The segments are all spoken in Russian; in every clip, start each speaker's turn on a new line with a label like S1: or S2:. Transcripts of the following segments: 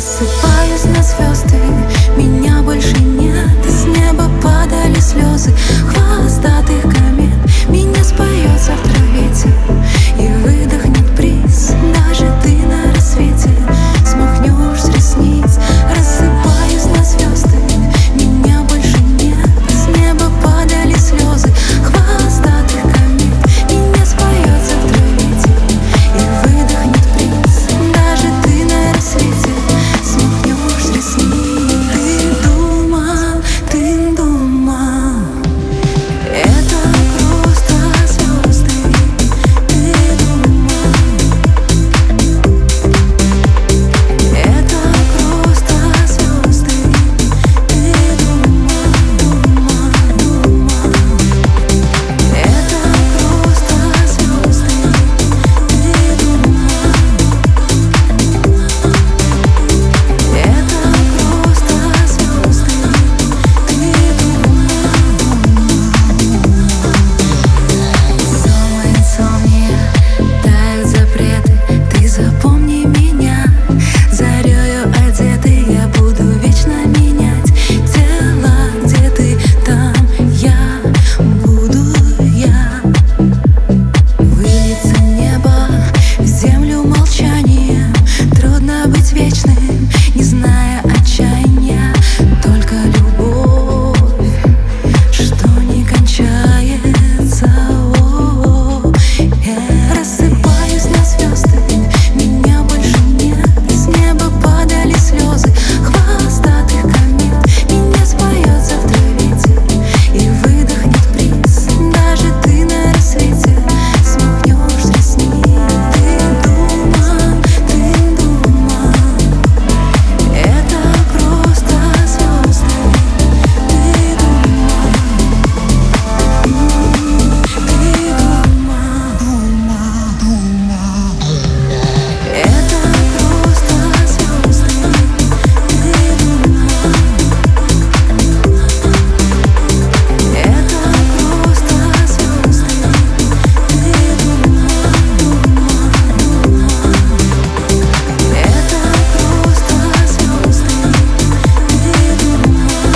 S1: Рассыпаюсь на звезды, меня больше нет. С неба падали слезы хвостатых комет. Меня споет завтра ветер и выдохнет бриз. Даже ты на рассвете смахнешь с ресниц. Рассыпаюсь на звезды, меня больше нет. С неба падали слезы хвостатых комет. Меня споет завтра ветер и выдохнет бриз. Даже ты на рассвете смахнешь с ресниц. Ты думал, это просто звезды. Ты думал, это просто звезды. Ты думал, это просто звезды. Ты думал, это просто звезды. Дома инсомния, тают запреты. Ты запомни меня, зарею одетый. Я буду вечно менять тела. Где ты, там я, буду я. Выльется небо в землю молчание. Трудно быть вечным, не зная отчаяния. Только любовь, что не кончается. Рассыпаюсь на звезды, меня больше нет. С неба падали слезы хвостатых комет. Меня споет завтра ветер и выдохнет бриз. Даже ты на рассвете смахнешь с ресниц. Ты думал, это просто звезды. Ты думал, это просто звезды. Ты думал, это просто звезды. Ты думал, это просто звезды. Ты думал,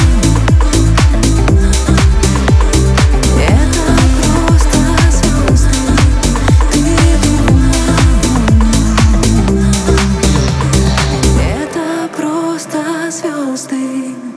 S1: это просто звезды. Ты думал, это просто звезды.